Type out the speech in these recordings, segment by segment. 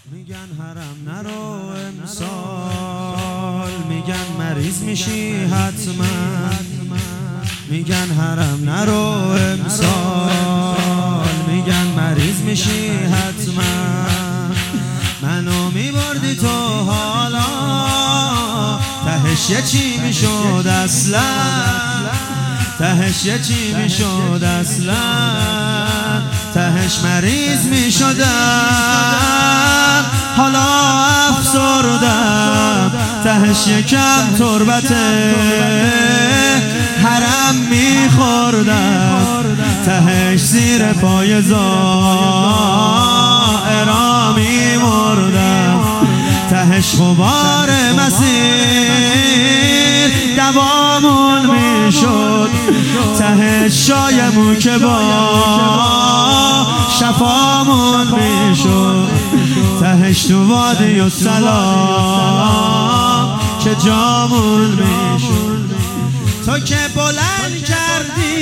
میگن حرم نرو امسال، میگن مریض میشی حتما. میگن حرم نرو امسال، میگن مریض میشی حتما. منو میبردی تو حالا تهش یه چی میشد اصلا، تهش یه چی میشد اصلا، تهش مریض میشدم حالا افسردم، تهش یکم تربت حرم میخوردم، تهش زیر پای زائرا میمردم، تهش غبار مسیر دوامون میشد، تهش شایمون که با شفامون میشد، تهش تو وادی السلام که جامون میشد. تو که بلند کردی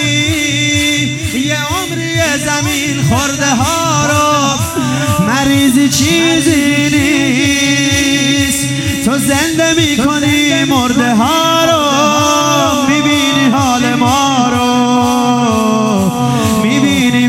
یه عمری زمین خورده ها رو، مریضی چیزی نیست، تو زنده میکنی مرده ها رو. میبینی حال ما رو، میبینی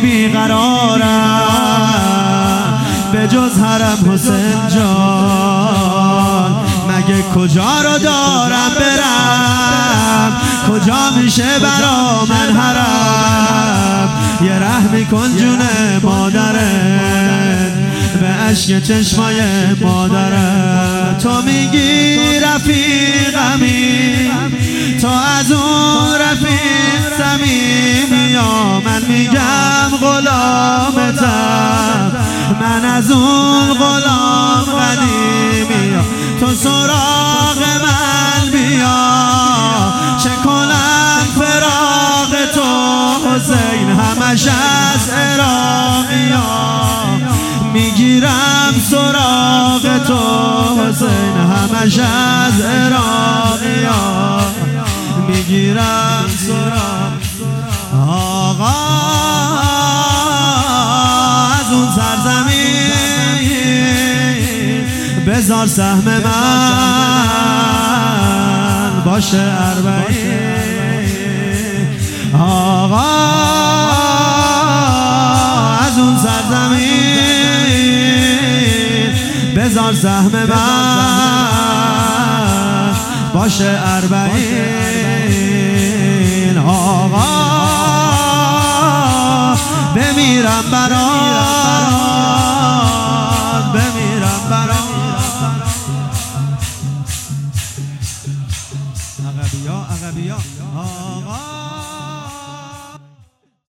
بیقرارم، به جز حرم حسین جان مگه کجا رو دارم برم، کجا میشه برا من حرم. یه رحمی کن جون مادرت به عشق چشمای مادرت. تو میگی رفیقمی، تو از اون رفیق صمیمی، یا من میگم غلامتم، من از اون غلام قدیمی. تو سراغ من بیا چه کنم فراق تو حسین، همش از عراقیان میگیرم سراغ تو حسین، همش از عراقیان میگیرم سراغ. آقا از اون سرزمین بذار سهم من باشه اربعین. آقا از اون سرزمین بذار سهم من باشه اربعین. آقا بمیرم برات، بمیرم برات. عقبیا عقبیا آقا